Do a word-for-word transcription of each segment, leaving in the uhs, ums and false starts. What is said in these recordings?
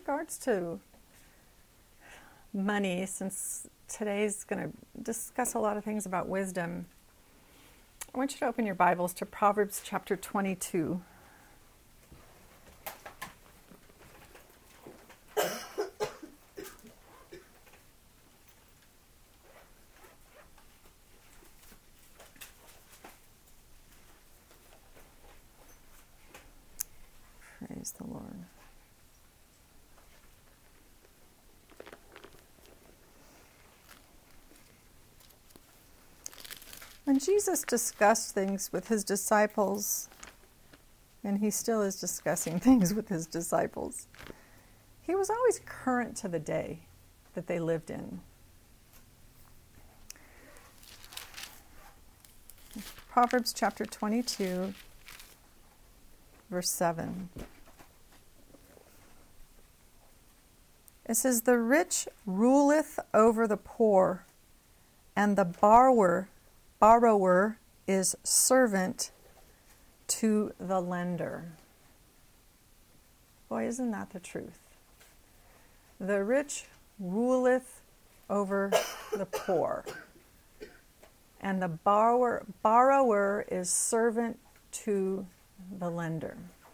regards to money, since today's going to discuss a lot of things about wisdom, I want you to open your Bibles to Proverbs chapter twenty-two. Praise the Lord. When Jesus discussed things with his disciples, and he still is discussing things with his disciples, he was always current to the day that they lived in. Proverbs chapter twenty-two, verse seven. It says, "The rich ruleth over the poor, and the borrower borrower is servant to the lender." Boy, isn't that the truth? The rich ruleth over the poor, and the borrower borrower is servant to the lender.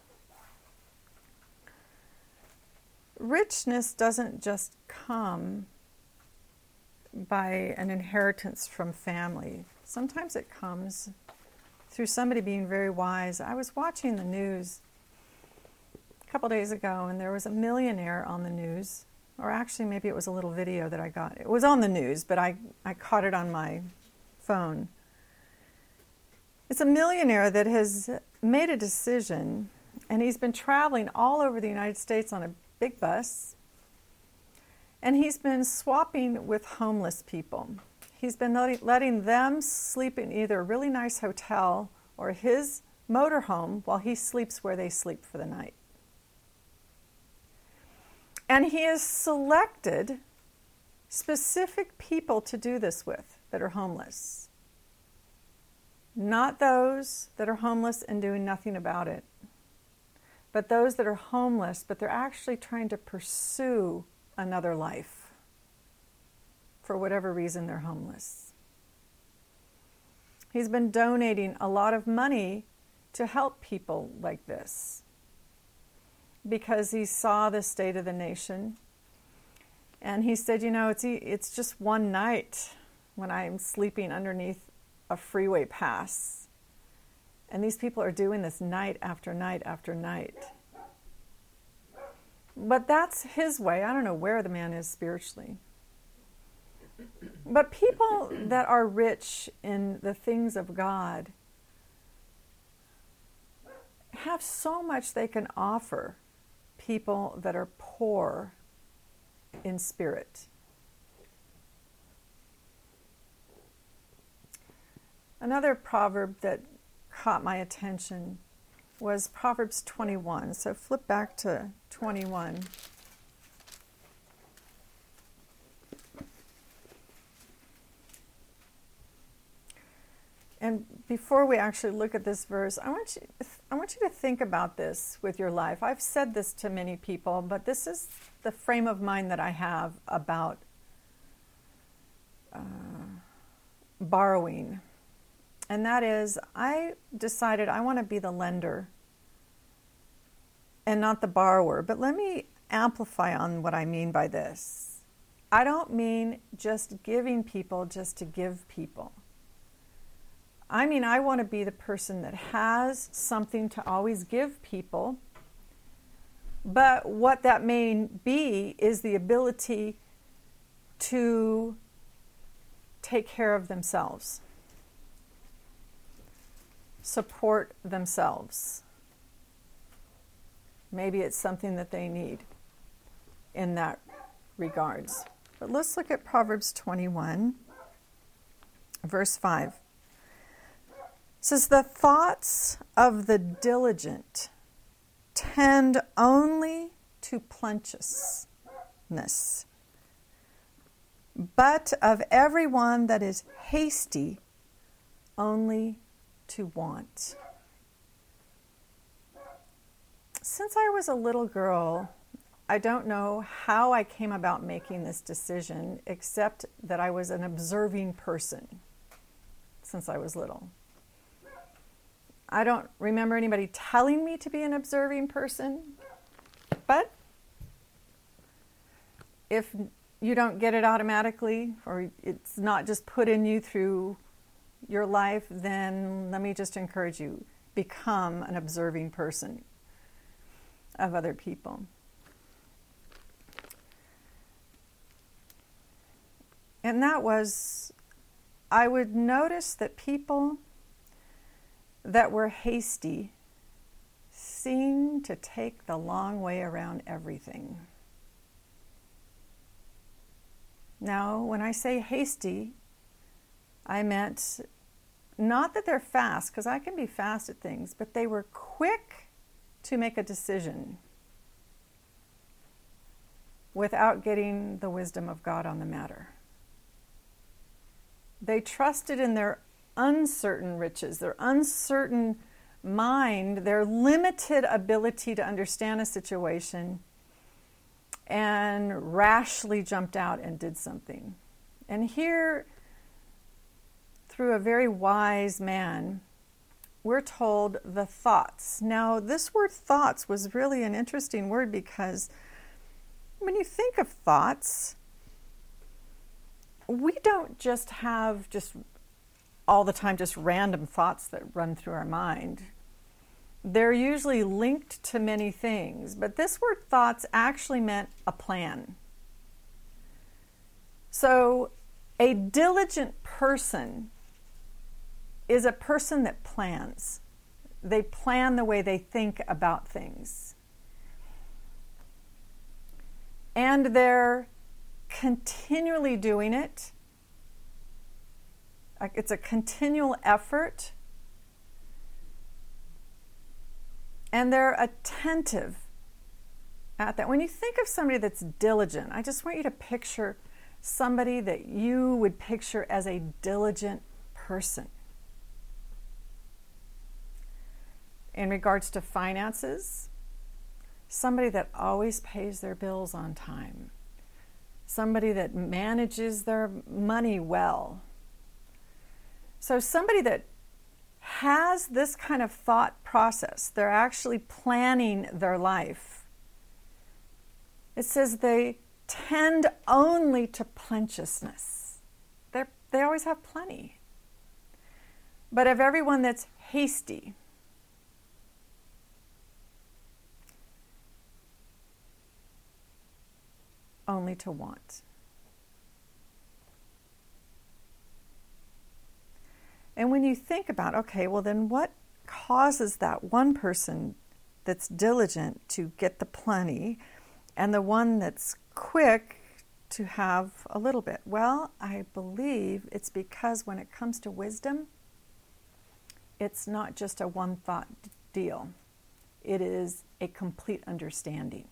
Richness doesn't just come by an inheritance from family. Sometimes it comes through somebody being very wise. I was watching the news a couple days ago, and there was a millionaire on the news, or actually maybe it was a little video that I got. It was on the news, but I, I caught it on my phone. It's a millionaire that has made a decision, and he's been traveling all over the United States on a big bus, and he's been swapping with homeless people. He's been letting them sleep in either a really nice hotel or his motorhome while he sleeps where they sleep for the night. And he has selected specific people to do this with that are homeless. Not those that are homeless and doing nothing about it, but those that are homeless, but they're actually trying to pursue another life. For whatever reason, they're homeless. He's been donating a lot of money to help people like this because he saw the state of the nation. And he said, you know, it's it's just one night when I'm sleeping underneath a freeway pass. And these people are doing this night after night after night. But that's his way. I don't know where the man is spiritually. But people that are rich in the things of God have so much they can offer people that are poor in spirit. Another proverb that caught my attention was Proverbs twenty-one. So flip back to twenty-one. And before we actually look at this verse, I want you, I want you to think about this with your life. I've said this to many people, but this is the frame of mind that I have about uh, borrowing. And that is, I decided I want to be the lender and not the borrower. But let me amplify on what I mean by this. I don't mean just giving people just to give people. I mean, I want to be the person that has something to always give people, but what that may be is the ability to take care of themselves, support themselves. Maybe it's something that they need in that regards. But let's look at Proverbs twenty-one, verse five. It says, "The thoughts of the diligent tend only to plenteousness, but of everyone that is hasty only to want." Since I was a little girl, I don't know how I came about making this decision, except that I was an observing person since I was little. I don't remember anybody telling me to be an observing person, but if you don't get it automatically, or it's not just put in you through your life, then let me just encourage you, become an observing person of other people. And that was, I would notice that people that were hasty seemed to take the long way around everything. Now, when I say hasty, I meant not that they're fast, because I can be fast at things, but they were quick to make a decision without getting the wisdom of God on the matter. They trusted in their uncertain riches, their uncertain mind, their limited ability to understand a situation, and rashly jumped out and did something. And here, through a very wise man, we're told the thoughts. Now, this word thoughts was really an interesting word, because when you think of thoughts, we don't just have just all the time just random thoughts that run through our mind. They're usually linked to many things, but this word thoughts actually meant a plan. So a diligent person is a person that plans. They plan the way they think about things. And they're continually doing it. It's a continual effort. And they're attentive at that. When you think of somebody that's diligent, I just want you to picture somebody that you would picture as a diligent person. In regards to finances, somebody that always pays their bills on time. Somebody that manages their money well. So somebody that has this kind of thought process, they're actually planning their life. It says they tend only to plenteousness. They're, they always have plenty. But of everyone that's hasty, only to want. And when you think about, okay, well then what causes that one person that's diligent to get the plenty and the one that's quick to have a little bit? Well, I believe it's because when it comes to wisdom, it's not just a one thought deal. It is a complete understanding.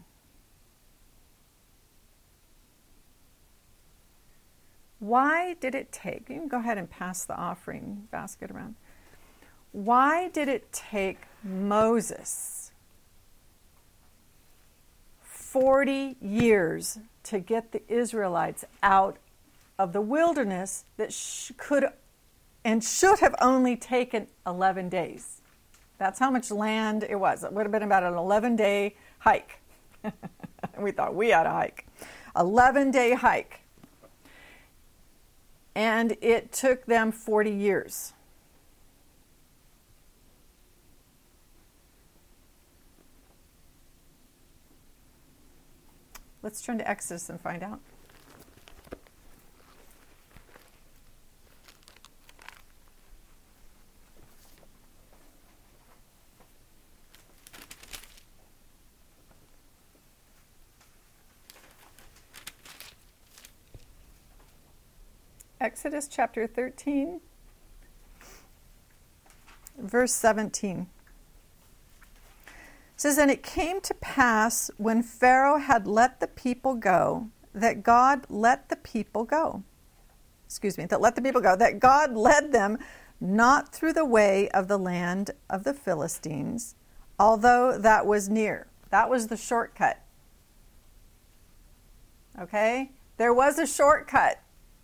Why did it take, you can go ahead and pass the offering basket around. Why did it take Moses forty years to get the Israelites out of the wilderness that sh- could and should have only taken eleven days? That's how much land it was. It would have been about an eleven-day hike. We thought we had a hike. eleven-day hike. And it took them forty years. Let's turn to Exodus and find out. Exodus chapter thirteen, verse seventeen. It says, "And it came to pass when Pharaoh had let the people go, that God let the people go. Excuse me, that let the people go, that God led them not through the way of the land of the Philistines, although that was near." That was the shortcut. Okay? There was a shortcut.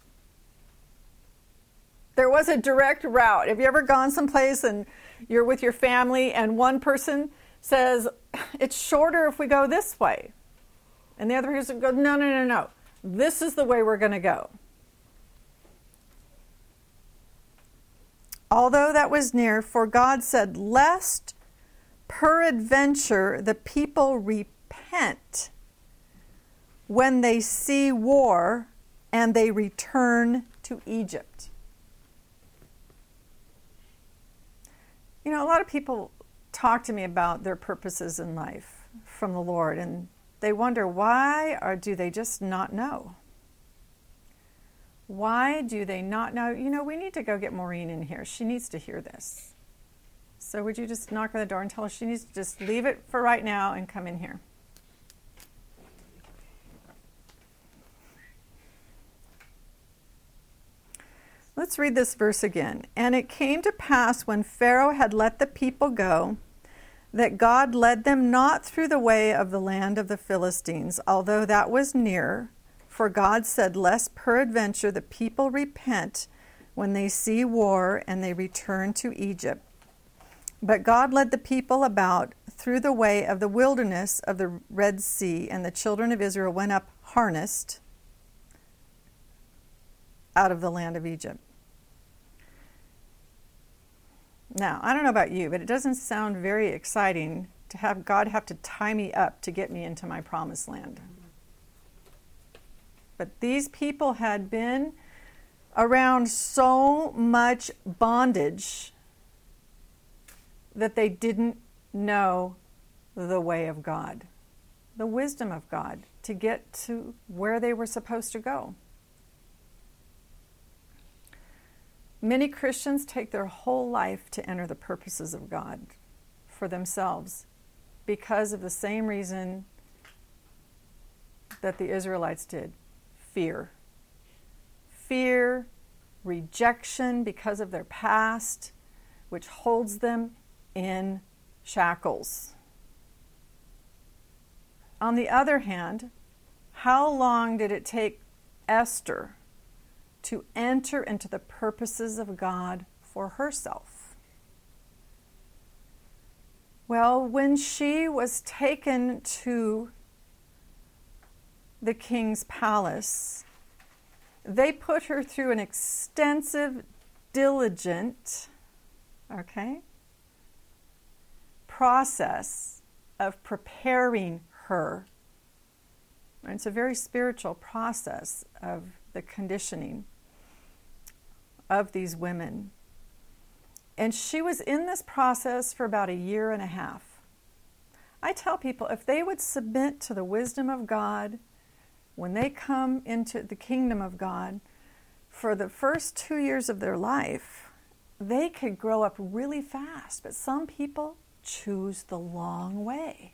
There was a direct route. Have you ever gone someplace and you're with your family and one person says, it's shorter if we go this way? And the other person goes, no, no, no, no. This is the way we're going to go. Although that was near, for God said, lest peradventure the people repent when they see war and they return to Egypt. You know, a lot of people talk to me about their purposes in life from the Lord, and they wonder why, or do they just not know? Why do they not know? You know, we need to go get Maureen in here. She needs to hear this. So would you just knock on the door and tell her she needs to just leave it for right now and come in here? Let's read this verse again. And it came to pass when Pharaoh had let the people go, that God led them not through the way of the land of the Philistines, although that was near. For God said, lest peradventure the people repent when they see war and they return to Egypt. But God led the people about through the way of the wilderness of the Red Sea, and the children of Israel went up harnessed out of the land of Egypt. Now, I don't know about you, but it doesn't sound very exciting to have God have to tie me up to get me into my promised land. But these people had been around so much bondage that they didn't know the way of God, the wisdom of God, to get to where they were supposed to go. Many Christians take their whole life to enter the purposes of God for themselves because of the same reason that the Israelites did. Fear. Fear, rejection because of their past, which holds them in shackles. On the other hand, how long did it take Esther to enter into the purposes of God for herself? Well, when she was taken to the king's palace, they put her through an extensive, diligent, okay, process of preparing her. And it's a very spiritual process of the conditioning of these women. And she was in this process for about a year and a half. I tell people if they would submit to the wisdom of God when they come into the kingdom of God, for the first two years of their life, they could grow up really fast. But some people choose the long way.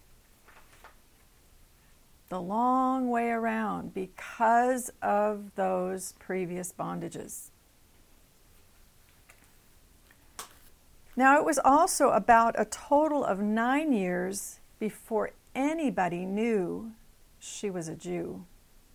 The long way around because of those previous bondages. Now, it was also about a total of nine years before anybody knew she was a Jew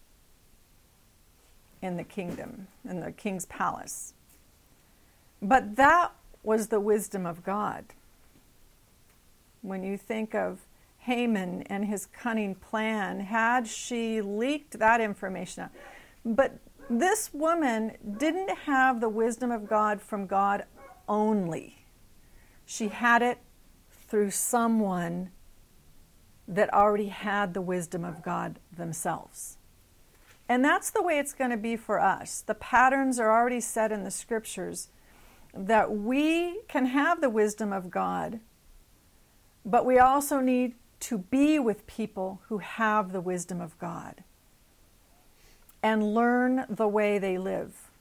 in the kingdom, in the king's palace. But that was the wisdom of God. When you think of Haman and his cunning plan, had she leaked that information out. But this woman didn't have the wisdom of God from God only. She had it through someone that already had the wisdom of God themselves. And that's the way it's going to be for us. The patterns are already set in the scriptures that we can have the wisdom of God, but we also need to be with people who have the wisdom of God and learn the way they live.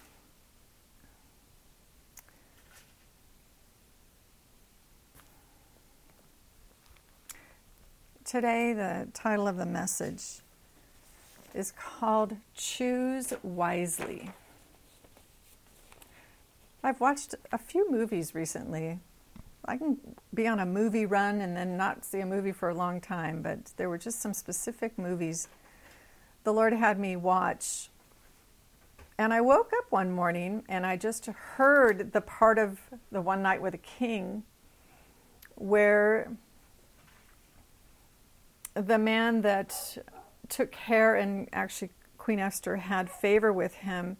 Today, the title of the message is called Choose Wisely. I've watched a few movies recently. I can be on a movie run and then not see a movie for a long time, but there were just some specific movies the Lord had me watch. And I woke up one morning and I just heard the part of the One Night with a King where the man that took care, and actually Queen Esther had favor with him,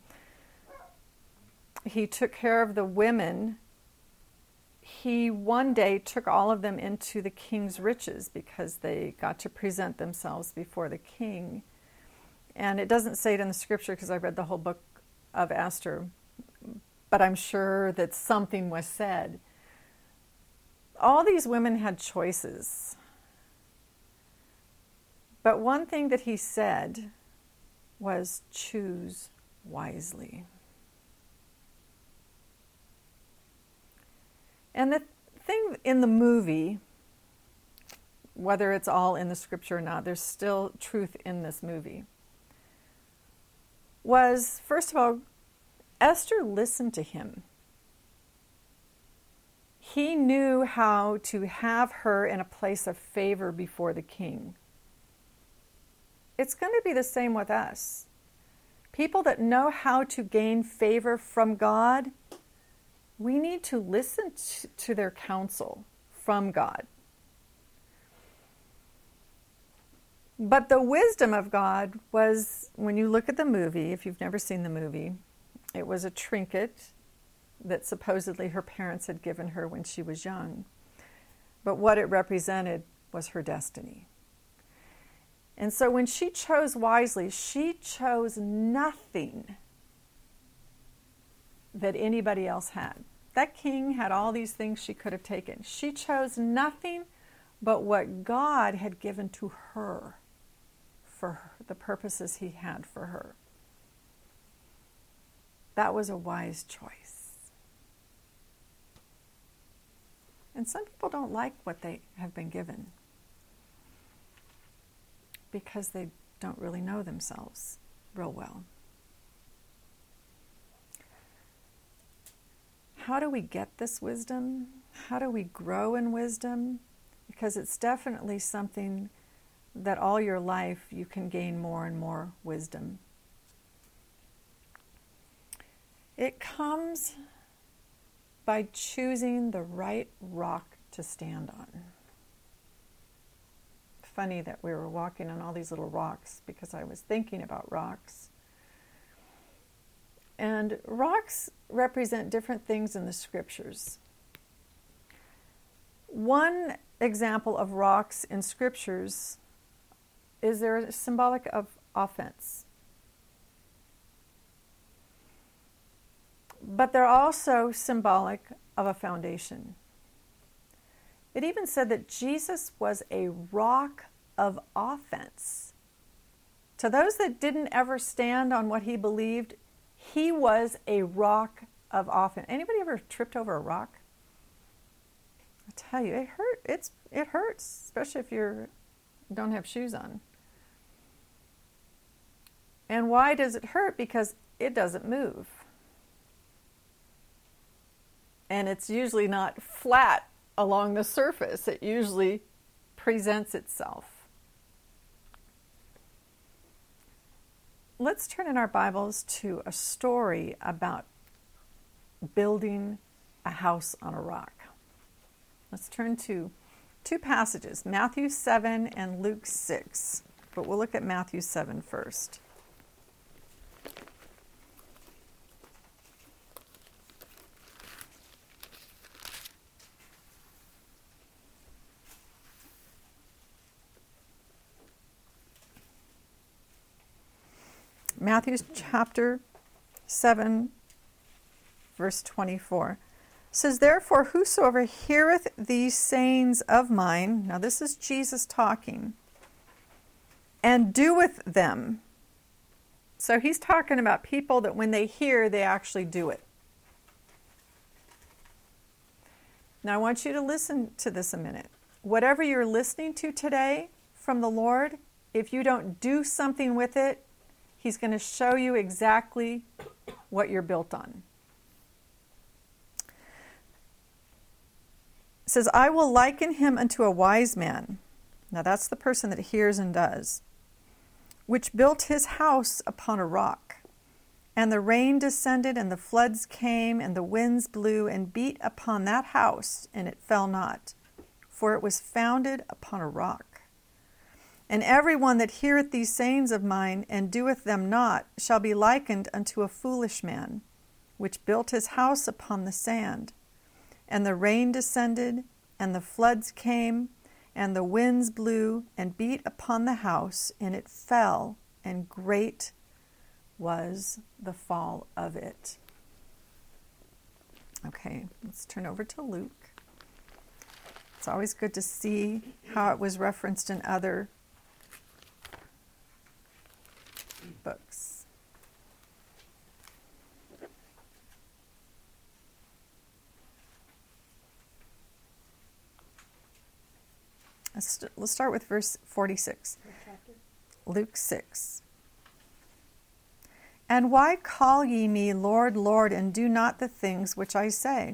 he took care of the women. He one day took all of them into the king's riches because they got to present themselves before the king. And it doesn't say it in the scripture because I read the whole book of Esther, but I'm sure that something was said. All these women had choices. But one thing that he said was, choose wisely. And the thing in the movie, whether it's all in the scripture or not, there's still truth in this movie, was, first of all, Esther listened to him. He knew how to have her in a place of favor before the king. It's going to be the same with us. People that know how to gain favor from God, we need to listen to, to their counsel from God. But the wisdom of God was, when you look at the movie, if you've never seen the movie, it was a trinket that supposedly her parents had given her when she was young. But what it represented was her destiny. And so when she chose wisely, she chose nothing that anybody else had. That king had all these things she could have taken. She chose nothing but what God had given to her for her, the purposes he had for her. That was a wise choice. And some people don't like what they have been given because they don't really know themselves real well. How do we get this wisdom? How do we grow in wisdom? Because it's definitely something that all your life you can gain more and more wisdom. It comes by choosing the right rock to stand on. Funny that we were walking on all these little rocks because I was thinking about rocks. And rocks represent different things in the scriptures. One example of rocks in scriptures is they're symbolic of offense. But they're also symbolic of a foundation. It even said that Jesus was a rock of offense. To those that didn't ever stand on what he believed, he was a rock of offense. Anybody ever tripped over a rock? I tell you, it hurt. It's it hurts, especially if you don't have shoes on. And why does it hurt? Because it doesn't move. And it's usually not flat along the surface. It usually presents itself. Let's turn in our Bibles to a story about building a house on a rock. Let's turn to two passages, Matthew seven and Luke six. But we'll look at Matthew seven first. Matthew chapter seven, verse twenty-four says, "Therefore, whosoever heareth these sayings of mine," now this is Jesus talking, "and doeth them." So he's talking about people that when they hear, they actually do it. Now I want you to listen to this a minute. Whatever you're listening to today from the Lord, if you don't do something with it, he's going to show you exactly what you're built on. It says, "I will liken him unto a wise man." Now that's the person that hears and does. which built his house upon a rock. And the rain descended, and the floods came, and the winds blew and beat upon that house, and it fell not, for it was founded upon a rock. And every one that heareth these sayings of mine, and doeth them not, shall be likened unto a foolish man, which built his house upon the sand. And the rain descended, and the floods came, and the winds blew and beat upon the house, and it fell, and great was the fall of it. Okay, let's turn over to Luke. It's always good to see how it was referenced in other books. Let's, let's start with verse forty-six. Luke six. And why call ye me Lord, Lord, and do not the things which I say?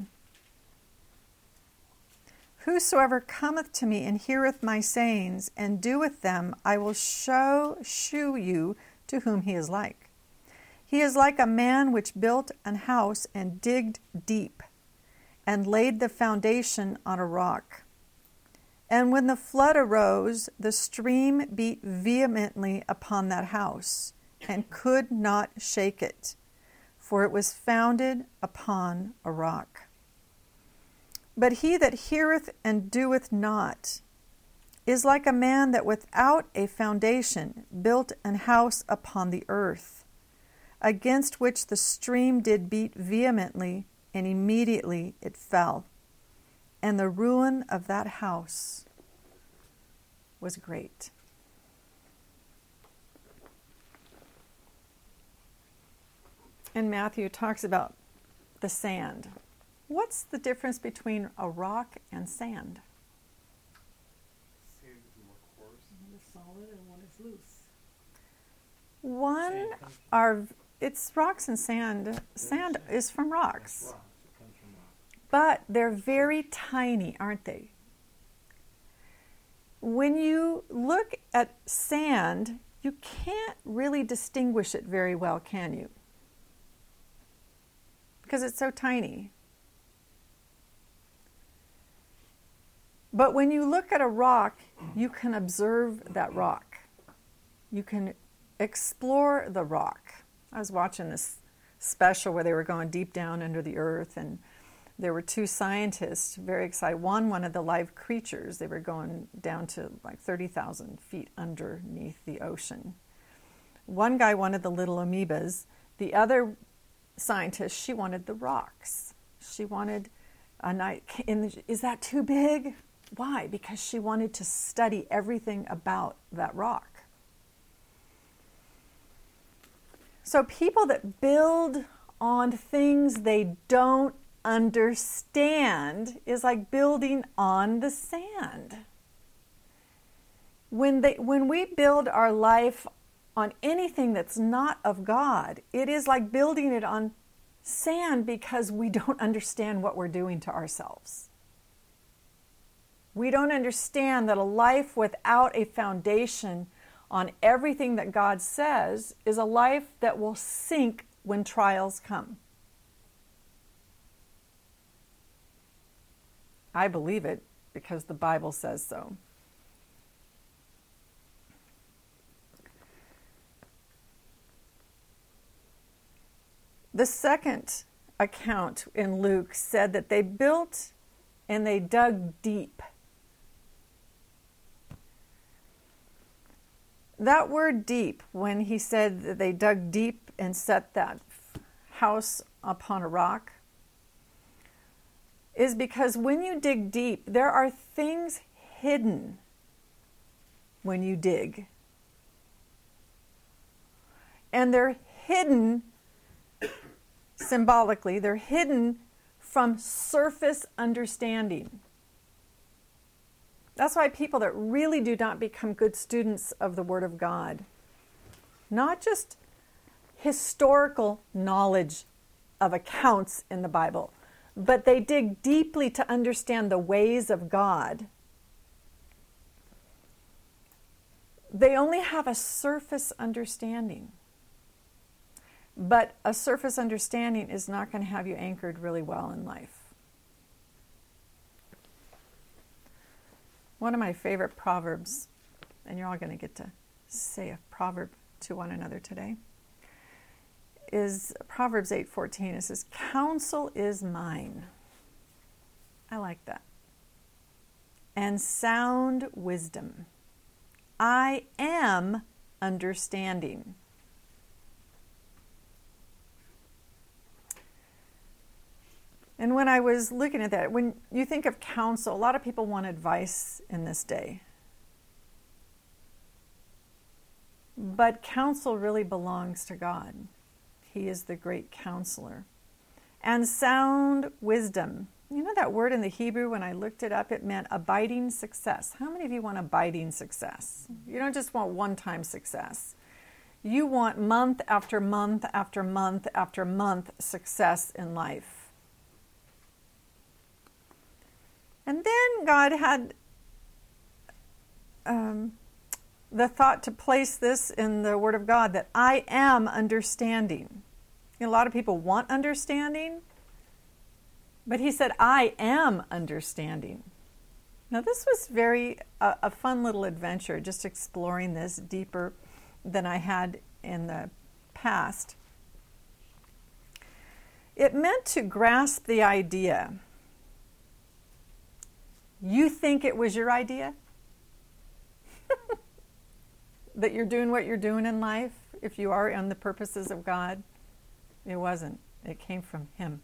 Whosoever cometh to me and heareth my sayings, and doeth them, I will show shew you to whom he is like. He is like a man which built an house and digged deep, and laid the foundation on a rock. And when the flood arose, the stream beat vehemently upon that house, and could not shake it, for it was founded upon a rock. But he that heareth and doeth not is like a man that without a foundation built an house upon the earth, against which the stream did beat vehemently, and immediately it fell. And the ruin of that house was great. And Matthew talks about the sand. What's the difference between a rock and sand? Sand is more coarse. One is solid and one is loose. One Sand comes from- are, it's rocks and sand. Sand is from It's rocks. rocks. It comes from rocks. But they're very tiny, aren't they? When you look at sand, you can't really distinguish it very well, can you? Because it's so tiny. But when you look at a rock, you can observe that rock. You can explore the rock. I was watching this special where they were going deep down under the earth, and there were two scientists very excited. One wanted the live creatures. They were going down to like thirty thousand feet underneath the ocean. One guy wanted the little amoebas. The other scientist, she wanted the rocks. She wanted a night. Is that too big? Why? Because she wanted to study everything about that rock. So people that build on things they don't understand is like building on the sand. When they when we build our life on anything that's not of God, it is like building it on sand because we don't understand what we're doing to ourselves. We don't understand that a life without a foundation on everything that God says is a life that will sink when trials come. I believe it because the Bible says so. The second account in Luke said that they built and they dug deep. That word deep, when he said that they dug deep and set that house upon a rock, is because when you dig deep, there are things hidden when you dig. And they're hidden symbolically, they're hidden from surface understanding. That's why people that really do not become good students of the Word of God, not just historical knowledge of accounts in the Bible, but they dig deeply to understand the ways of God, they only have a surface understanding. But a surface understanding is not going to have you anchored really well in life. One of my favorite proverbs, and you're all going to get to say a proverb to one another today, is Proverbs eight fourteen. It says, "Counsel is mine." I like that. "And sound wisdom. I am understanding." And when I was looking at that, when you think of counsel, a lot of people want advice in this day. But counsel really belongs to God. He is the great counselor. And sound wisdom. You know that word in the Hebrew, when I looked it up, it meant abiding success. How many of you want abiding success? You don't just want one-time success. You want month after month after month after month success in life. And then God had um, the thought to place this in the Word of God, that I am understanding. You know, a lot of people want understanding, but he said, I am understanding. Now this was very uh, a fun little adventure, just exploring this deeper than I had in the past. It meant to grasp the idea. You think it was your idea? That you're doing what you're doing in life, if you are on the purposes of God? It wasn't. It came from him.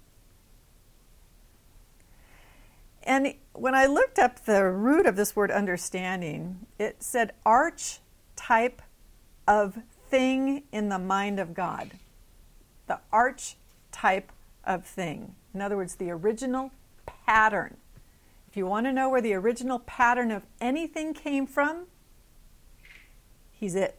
And when I looked up the root of this word understanding, it said archetype of thing in the mind of God. The archetype of thing. In other words, the original pattern. If you want to know where the original pattern of anything came from, he's it.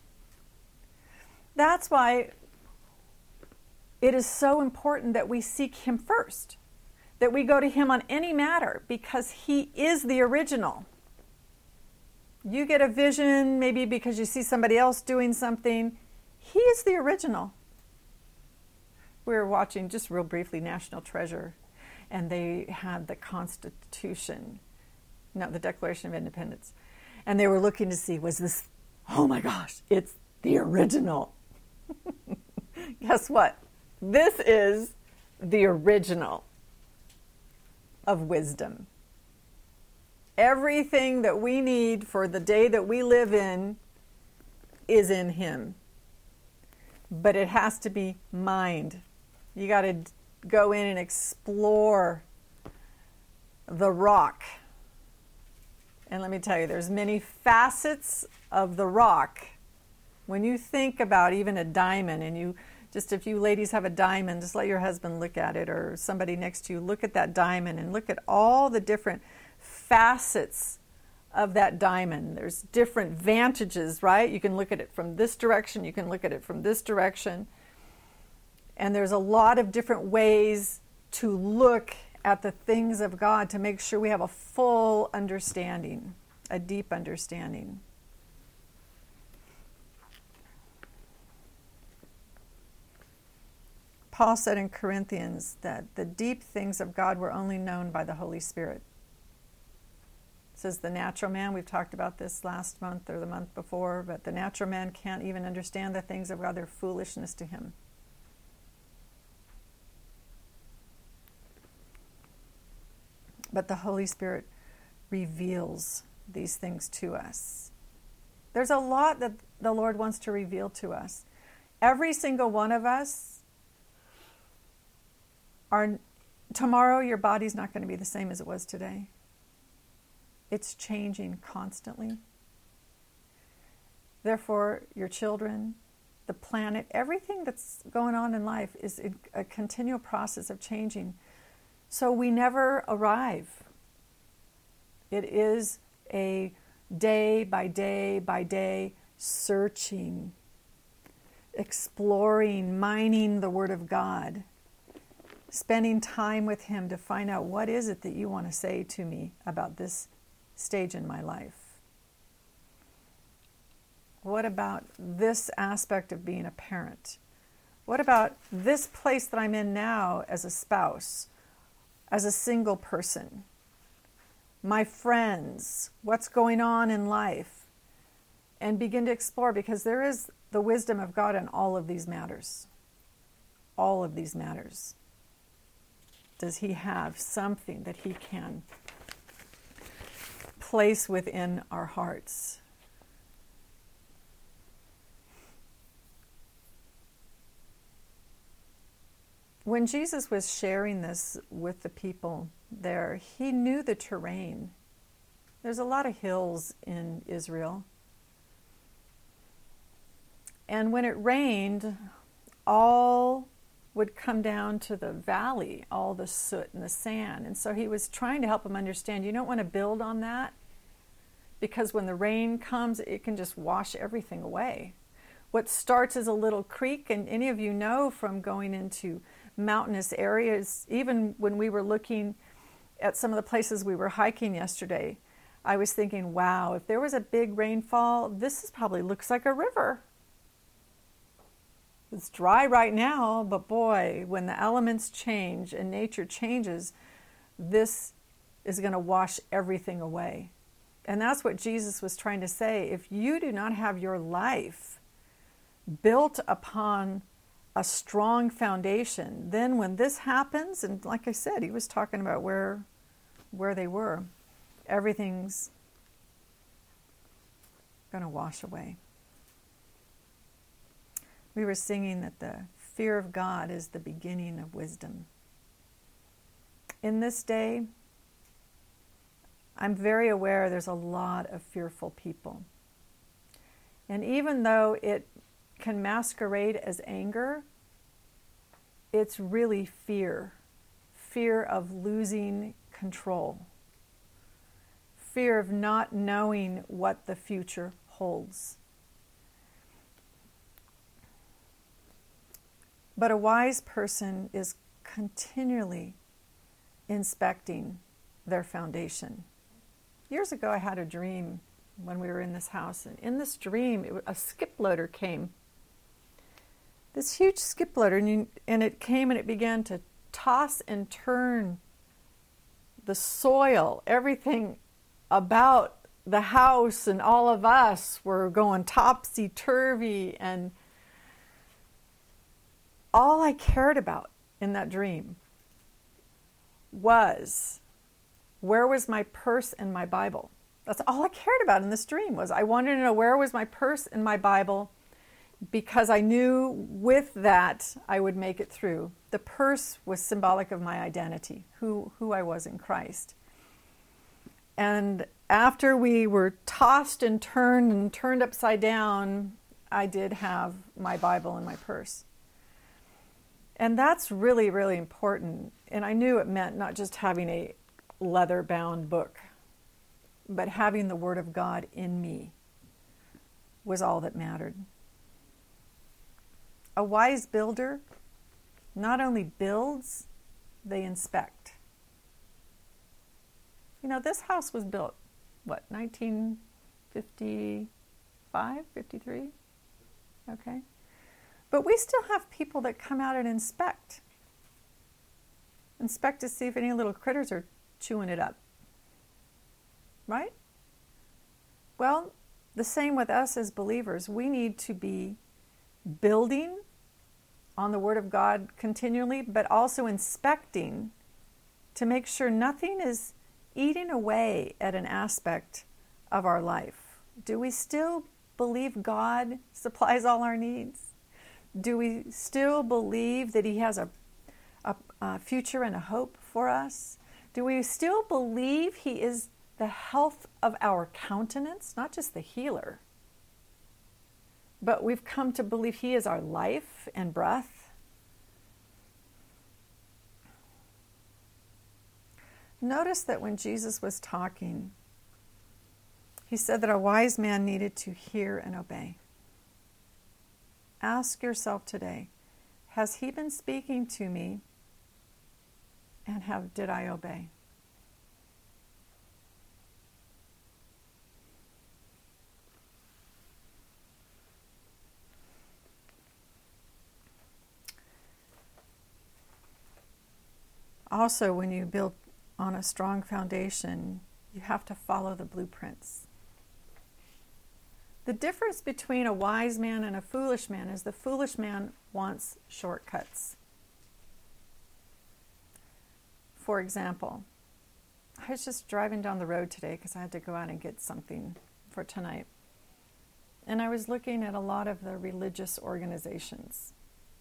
That's why it is so important that we seek him first, that we go to him on any matter, because he is the original. You get a vision, maybe because you see somebody else doing something. He is the original. We were watching, just real briefly, National Treasure, and they had the Constitution, no, the Declaration of Independence. And they were looking to see, was this, oh my gosh, it's the original. Guess what? This is the original of wisdom. Everything that we need for the day that we live in is in him. But it has to be mind. You got to go in and explore the rock. And let me tell you, there's many facets of the rock. When you think about even a diamond, and you just, if you ladies have a diamond, just let your husband look at it, or somebody next to you, look at that diamond and look at all the different facets of that diamond. There's different vantages, right? You can look at it from this direction, you can look at it from this direction. And there's a lot of different ways to look at the things of God to make sure we have a full understanding, a deep understanding. Paul said in Corinthians that the deep things of God were only known by the Holy Spirit. It says the natural man, we've talked about this last month or the month before, but the natural man can't even understand the things of God. They're foolishness to him. But the Holy Spirit reveals these things to us. There's a lot that the Lord wants to reveal to us. Every single one of us, are, tomorrow your body's not going to be the same as it was today. It's changing constantly. Therefore, your children, the planet, everything that's going on in life is a continual process of changing. So we never arrive. It is a day by day by day searching, exploring, mining the Word of God, spending time with him to find out what is it that you want to say to me about this stage in my life. What about this aspect of being a parent? What about this place that I'm in now as a spouse, as a single person? My friends, what's going on in life? And begin to explore, because there is the wisdom of God in all of these matters. All of these matters. Does He have something that He can place within our hearts? When Jesus was sharing this with the people there, He knew the terrain. There's a lot of hills in Israel. And when it rained, all would come down to the valley, all the soot and the sand. And so He was trying to help them understand, you don't want to build on that, because when the rain comes, it can just wash everything away. What starts as a little creek, and any of you know from going into mountainous areas, even when we were looking at some of the places we were hiking yesterday, I was thinking, wow, if there was a big rainfall, this is probably looks like a river. It's dry right now, but boy, when the elements change and nature changes, this is going to wash everything away. And that's what Jesus was trying to say. If you do not have your life built upon a strong foundation, then when this happens, and like I said, He was talking about where, where they were, everything's going to wash away. We were singing that the fear of God is the beginning of wisdom. In this day, I'm very aware there's a lot of fearful people. And even though it can masquerade as anger, it's really fear. Fear of losing control. Fear of not knowing what the future holds. But a wise person is continually inspecting their foundation. Years ago, I had a dream when we were in this house, and in this dream, it, a skip loader came. This huge skip loader, and, you, and it came and it began to toss and turn the soil, everything about the house and all of us were going topsy-turvy, and all I cared about in that dream was, where was my purse and my Bible? That's all I cared about in this dream. Was I wanted to know where was my purse and my Bible, because I knew with that I would make it through. The purse was symbolic of my identity, who, who I was in Christ. And after we were tossed and turned and turned upside down, I did have my Bible in my purse. And that's really, really important. And I knew it meant not just having a leather-bound book, but having the Word of God in me was all that mattered. A wise builder not only builds, they inspect. You know, this house was built, what, nineteen fifty-five, fifty-three? Okay. But we still have people that come out and inspect. Inspect to see if any little critters are chewing it up. Right? Well, the same with us as believers. We need to be building on the Word of God continually, but also inspecting to make sure nothing is eating away at an aspect of our life. Do we still believe God supplies all our needs? Do we still believe that He has a, a, a future and a hope for us? Do we still believe He is the health of our countenance, not just the healer, but we've come to believe He is our life and breath? Notice that when Jesus was talking, He said that a wise man needed to hear and obey. Ask yourself today, has He been speaking to me, and have did I obey? Also, when you build on a strong foundation, you have to follow the blueprints. The difference between a wise man and a foolish man is the foolish man wants shortcuts. For example, I was just driving down the road today because I had to go out and get something for tonight. And I was looking at a lot of the religious organizations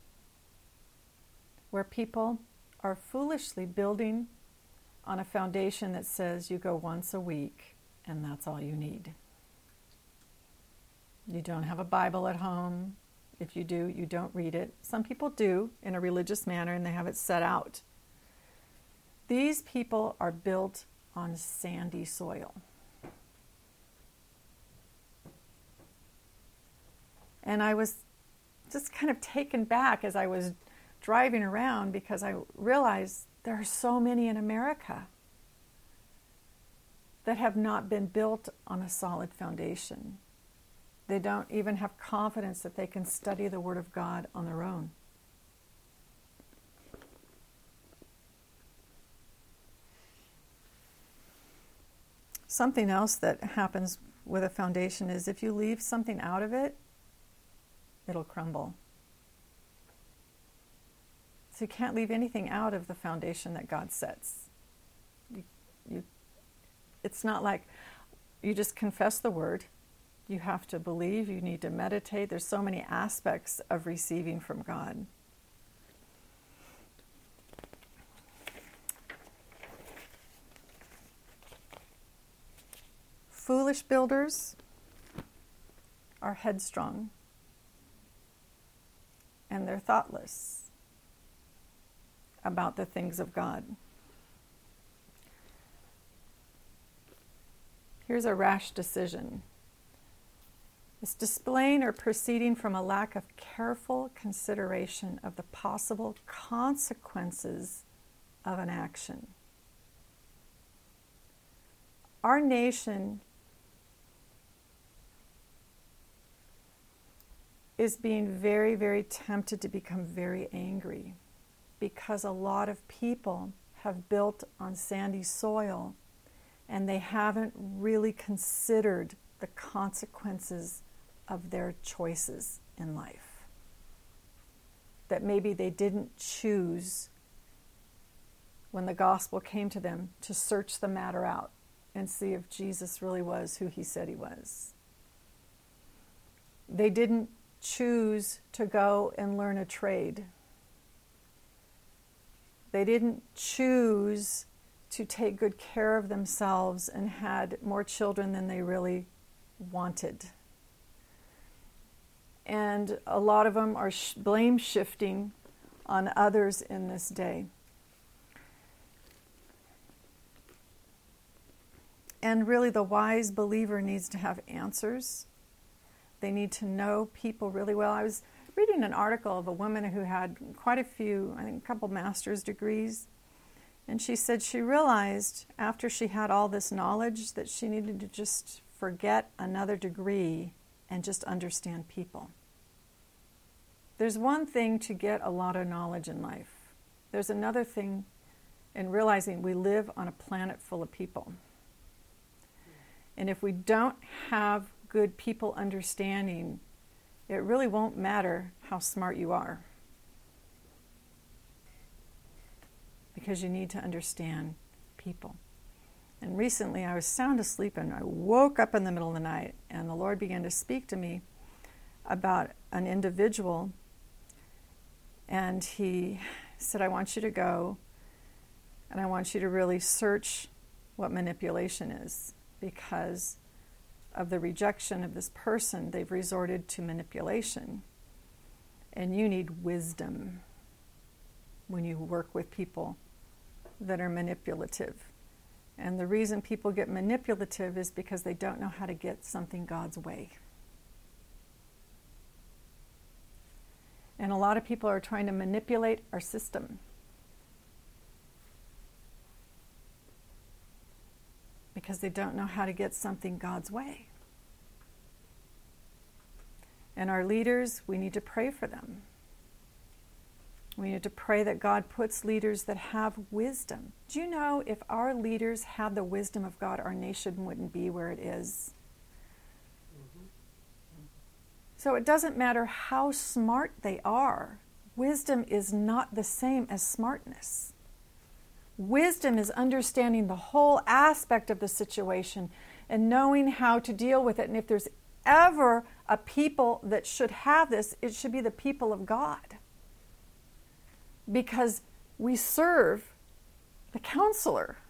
where people are foolishly building on a foundation that says you go once a week and that's all you need. You don't have a Bible at home. If you do, you don't read it. Some people do in a religious manner and they have it set out. These people are built on sandy soil. And I was just kind of taken back as I was driving around because I realized there are so many in America that have not been built on a solid foundation. They don't even have confidence that they can study the Word of God on their own. Something else that happens with a foundation is if you leave something out of it, it'll crumble. So you can't leave anything out of the foundation that God sets. You, you, it's not like you just confess the Word. You have to believe, you need to meditate. There's so many aspects of receiving from God. Foolish builders are headstrong and they're thoughtless about the things of God. Here's a rash decision. It's displaying or proceeding from a lack of careful consideration of the possible consequences of an action. Our nation is being very, very tempted to become very angry because a lot of people have built on sandy soil and they haven't really considered the consequences of their choices in life. That maybe they didn't choose when the gospel came to them to search the matter out and see if Jesus really was who he said he was. They didn't choose to go and learn a trade. They didn't choose to take good care of themselves and had more children than they really wanted. And a lot of them are sh- blame shifting on others in this day. And really the wise believer needs to have answers. They need to know people really well. I was reading an article of a woman who had quite a few, I think a couple master's degrees. And she said she realized after she had all this knowledge that she needed to just forget another degree and just understand people. There's one thing to get a lot of knowledge in life. There's another thing in realizing we live on a planet full of people. And if we don't have good people understanding, it really won't matter how smart you are. Because you need to understand people. And recently I was sound asleep and I woke up in the middle of the night and the Lord began to speak to me about an individual, and he said, I want you to go and I want you to really search what manipulation is, because of the rejection of this person, they've resorted to manipulation. And you need wisdom when you work with people that are manipulative. And the reason people get manipulative is because they don't know how to get something God's way. And a lot of people are trying to manipulate our system. Because they don't know how to get something God's way. And our leaders, we need to pray for them. We need to pray that God puts leaders that have wisdom. Do you know if our leaders had the wisdom of God, our nation wouldn't be where it is? Mm-hmm. So it doesn't matter how smart they are. Wisdom is not the same as smartness. Wisdom is understanding the whole aspect of the situation and knowing how to deal with it. And if there's ever a people that should have this, it should be the people of God. Because we serve the counselor.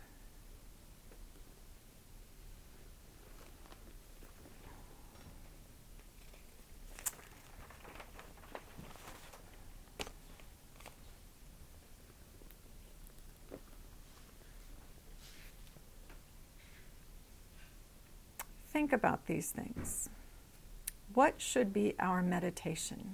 Think about these things. What should be our meditation?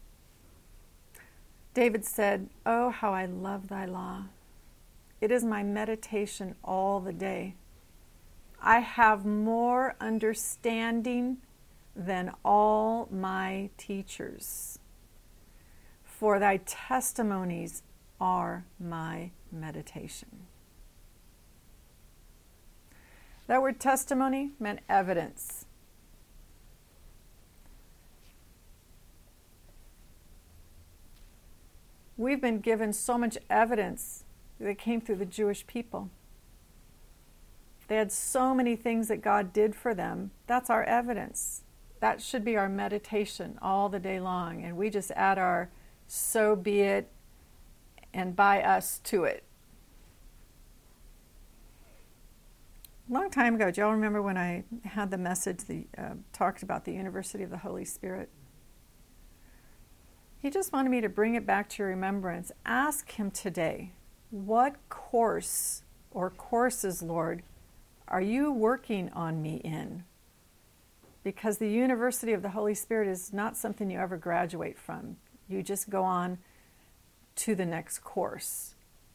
David said, "Oh, how I love thy law. It is my meditation all the day. I have more understanding than all my teachers. For thy testimonies are my meditation." That word testimony meant evidence. We've been given so much evidence that came through the Jewish people. They had so many things that God did for them. That's our evidence. That should be our meditation all the day long. And we just add our "so be it" and "by us" to it. A long time ago, do y'all remember when I had the message that uh, talked about the University of the Holy Spirit? He just wanted me to bring it back to your remembrance. Ask him today, what course or courses, Lord, are you working on me in? Because the University of the Holy Spirit is not something you ever graduate from. You just go on to the next course.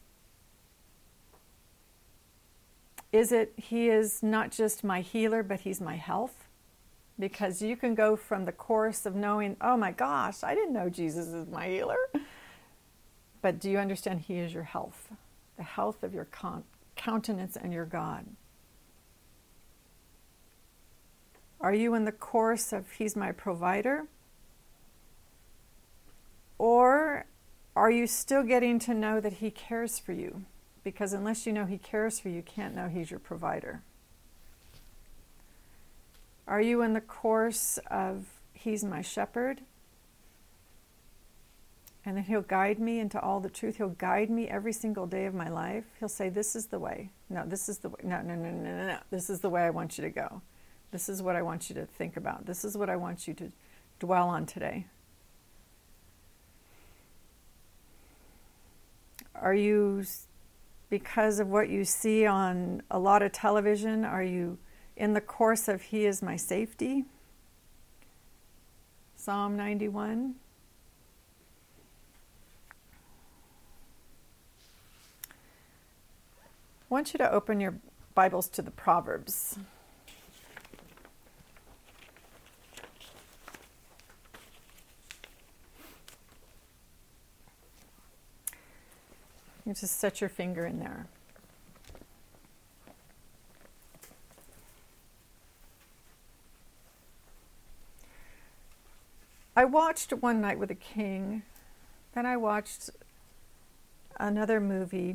Is it he is not just my healer, but he's my health? Because you can go from the course of knowing, oh my gosh, I didn't know Jesus is my healer. But do you understand he is your health? The health of your con- countenance and your God. Are you in the course of he's my provider? Or are you still getting to know that he cares for you? Because unless you know he cares for you, you can't know he's your provider. Are you in the course of he's my shepherd? And then he'll guide me into all the truth. He'll guide me every single day of my life. He'll say, this is the way. No, this is the way. No, no, no, no, no, no. This is the way I want you to go. This is what I want you to think about. This is what I want you to dwell on today. Are you, because of what you see on a lot of television, are you in the course of he is my safety? Psalm ninety-one. I want you to open your Bibles to the Proverbs. You just set your finger in there. I watched One Night with a King, then I watched another movie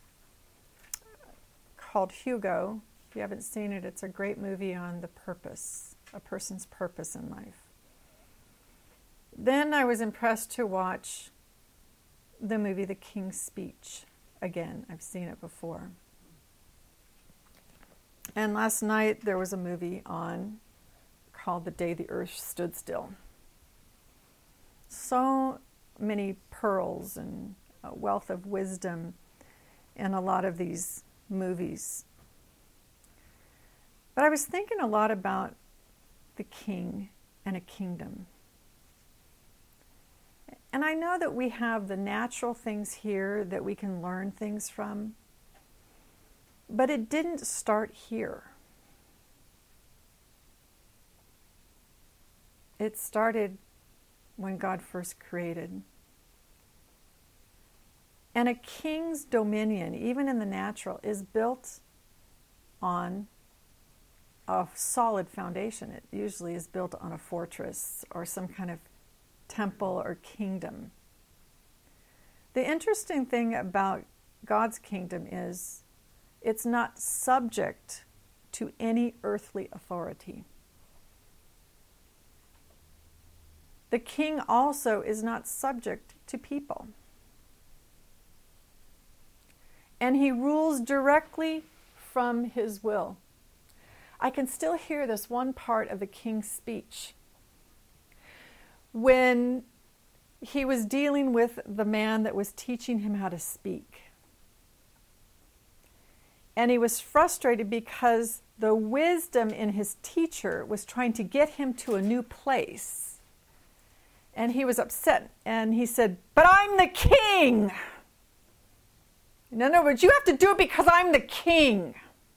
called Hugo. If you haven't seen it, it's a great movie on the purpose, a person's purpose in life. Then I was impressed to watch the movie The King's Speech again. I've seen it before. And last night there was a movie on called The Day the Earth Stood Still. So many pearls and a wealth of wisdom in a lot of these movies. But I was thinking a lot about the king and a kingdom. And I know that we have the natural things here that we can learn things from, but it didn't start here. It started when God first created. And a king's dominion, even in the natural, is built on a solid foundation. It usually is built on a fortress or some kind of temple or kingdom. The interesting thing about God's kingdom is it's not subject to any earthly authority. The king also is not subject to people. And he rules directly from his will. I can still hear this one part of the king's speech. When he was dealing with the man that was teaching him how to speak. And he was frustrated because the wisdom in his teacher was trying to get him to a new place. And he was upset, and he said, "But I'm the king! In other words, you have to do it because I'm the king."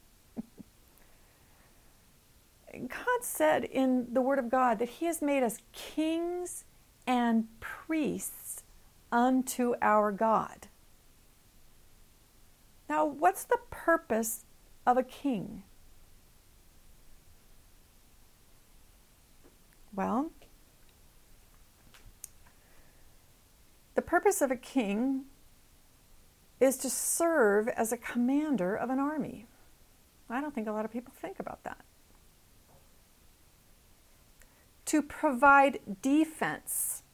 God said in the Word of God that He has made us kings and priests unto our God. Now, what's the purpose of a king? Well, the purpose of a king is to serve as a commander of an army. I don't think a lot of people think about that. To provide defense.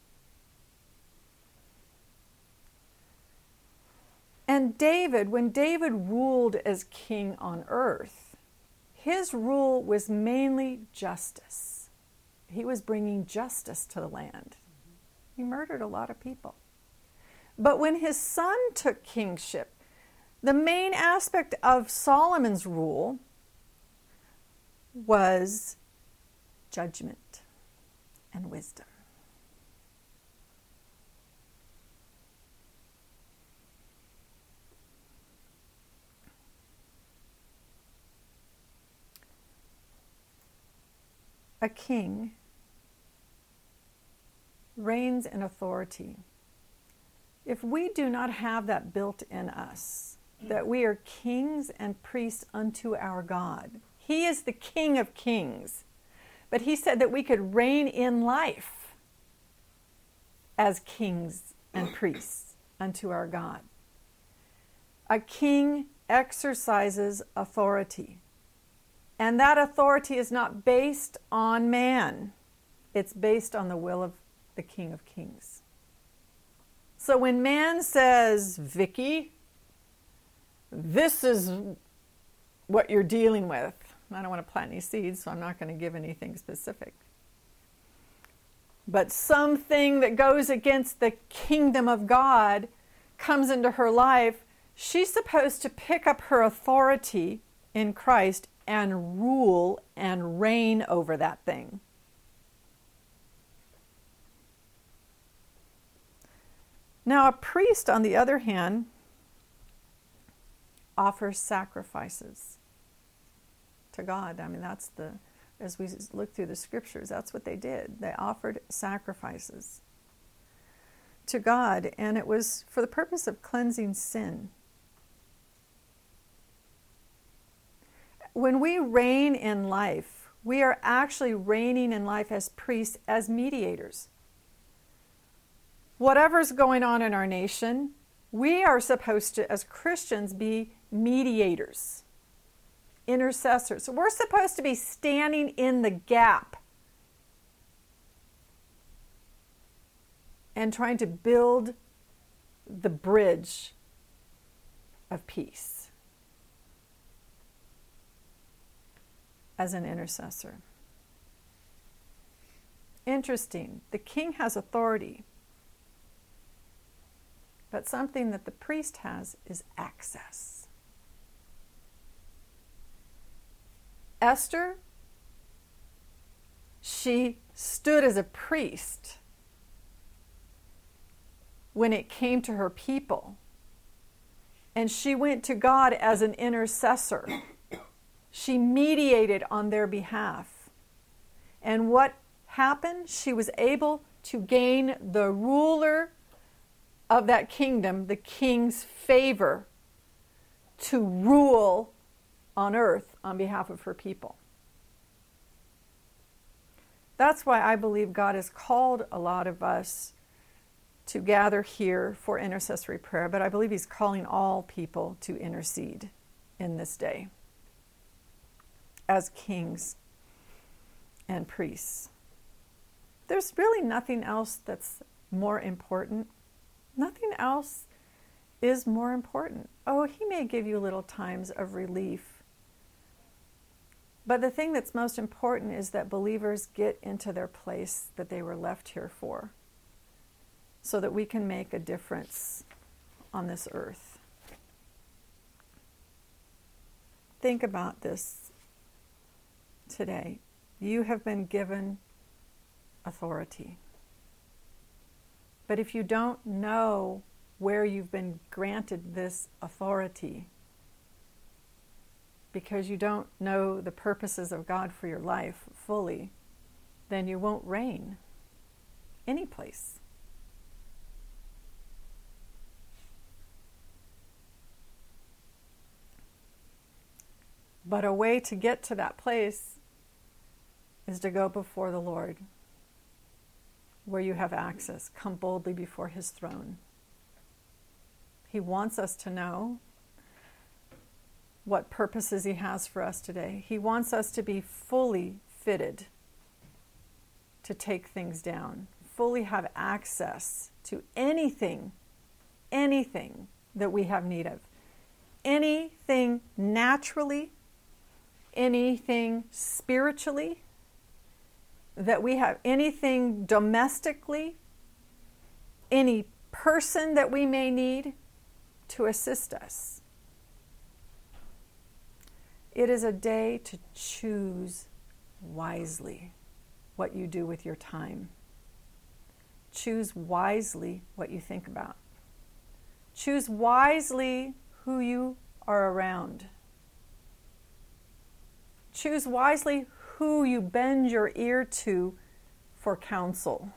And David, when David ruled as king on earth, his rule was mainly justice. He was bringing justice to the land. He murdered a lot of people. But when his son took kingship, the main aspect of Solomon's rule was judgment and wisdom. A king reigns in authority. If we do not have that built in us, that we are kings and priests unto our God, He is the King of kings. But He said that we could reign in life as kings and priests unto our God. A king exercises authority. And that authority is not based on man. It's based on the will of the King of Kings. So when man says, "Vicky, this is what you're dealing with," I don't want to plant any seeds, so I'm not going to give anything specific. But something that goes against the kingdom of God comes into her life, she's supposed to pick up her authority in Christ and rule and reign over that thing. Now, a priest, on the other hand, offers sacrifices to God. I mean, that's the, as we look through the scriptures, that's what they did. They offered sacrifices to God, and it was for the purpose of cleansing sin. When we reign in life, we are actually reigning in life as priests, as mediators. Whatever's going on in our nation, we are supposed to, as Christians, be mediators, intercessors. So we're supposed to be standing in the gap and trying to build the bridge of peace as an intercessor. Interesting. The king has authority. But something that the priest has is access. Esther, she stood as a priest when it came to her people. And she went to God as an intercessor. She mediated on their behalf. And what happened? She was able to gain the ruler of that kingdom, the king's favor to rule on earth on behalf of her people. That's why I believe God has called a lot of us to gather here for intercessory prayer, but I believe He's calling all people to intercede in this day as kings and priests. There's really nothing else that's more important. Nothing else is more important. Oh, He may give you little times of relief. But the thing that's most important is that believers get into their place that they were left here for, so that we can make a difference on this earth. Think about this today. You have been given authority. But if you don't know where you've been granted this authority, because you don't know the purposes of God for your life fully, then you won't reign any place. But a way to get to that place is to go before the Lord, where you have access. Come boldly before His throne. He wants us to know what purposes He has for us today. He wants us to be fully fitted to take things down, fully have access to anything, anything that we have need of. Anything naturally, anything spiritually, that we have, anything domestically, any person that we may need to assist us. It is a day to choose wisely what you do with your time. Choose wisely what you think about. Choose wisely who you are around. Choose wisely who you bend your ear to for counsel.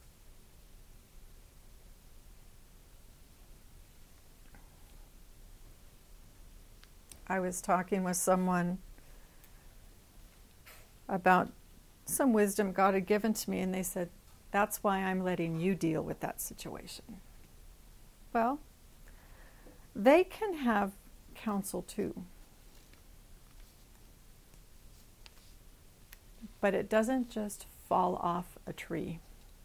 I was talking with someone about some wisdom God had given to me, and they said, that's why I'm letting you deal with that situation. Well, they can have counsel too. But it doesn't just fall off a tree.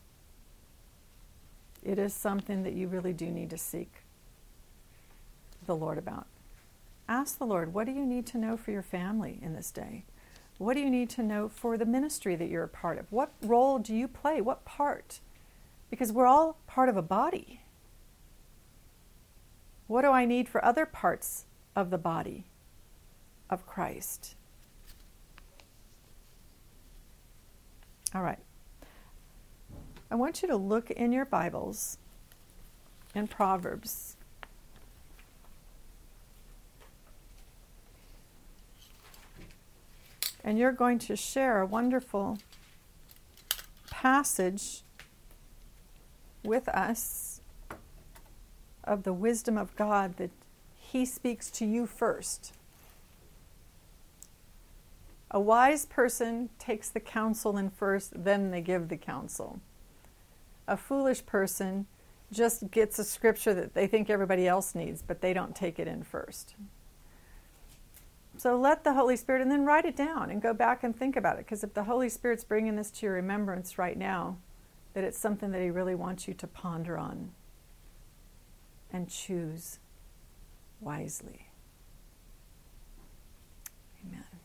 It is something that you really do need to seek the Lord about. Ask the Lord, what do you need to know for your family in this day? What do you need to know for the ministry that you're a part of? What role do you play? What part? Because we're all part of a body. What do I need for other parts of the body of Christ? All right. I want you to look in your Bibles in Proverbs. And you're going to share a wonderful passage with us of the wisdom of God that He speaks to you first. A wise person takes the counsel in first, then they give the counsel. A foolish person just gets a scripture that they think everybody else needs, but they don't take it in first. So let the Holy Spirit, and then write it down and go back and think about it. Because if the Holy Spirit's bringing this to your remembrance right now, that it's something that He really wants you to ponder on and choose wisely. Amen.